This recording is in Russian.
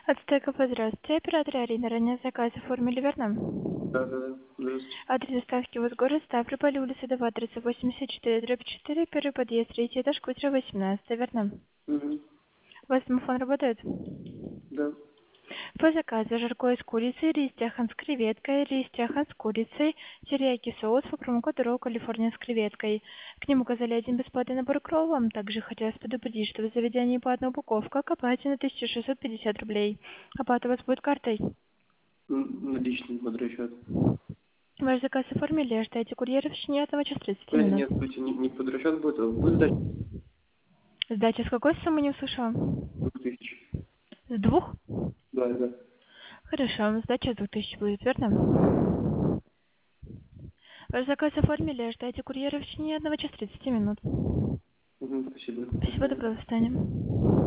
Ацтека, здравствуйте. Оператор Арина, ранее заказ оформили, верно? Да, да, да. Здравствуйте. Адрес доставки у вас город Ставрополь, улица Дова, адреса 84/4, первый подъезд, третий этаж, квартира 18, верно? Мгм. У вас домофон работает? Да. По заказу жаркое с курицей, рис тяхан с креветкой, рис тяхан с курицей, терияки соус по промокоду Raw Калифорния с креветкой. К нему указали один бесплатный набор кров. Вам также хотелось предупредить, что в заведении по одной упаковка к оплате на 1650 рублей. Оплата у вас будет картой. Наличный подрасчет. Ваш заказ оформили, ожидайте курьера в течение этого через 30 минут. Нет, будете не подрасчет будет, а будет сдача Сдача с какой суммы, не услышала? 2000. С двух? Да, да. Хорошо, сдача с 2000 будет, верно? Ваш заказ оформили, ожидайте курьера в течение одного часа 30 минут. Спасибо. До Спасибо, свидания. доброго свидания.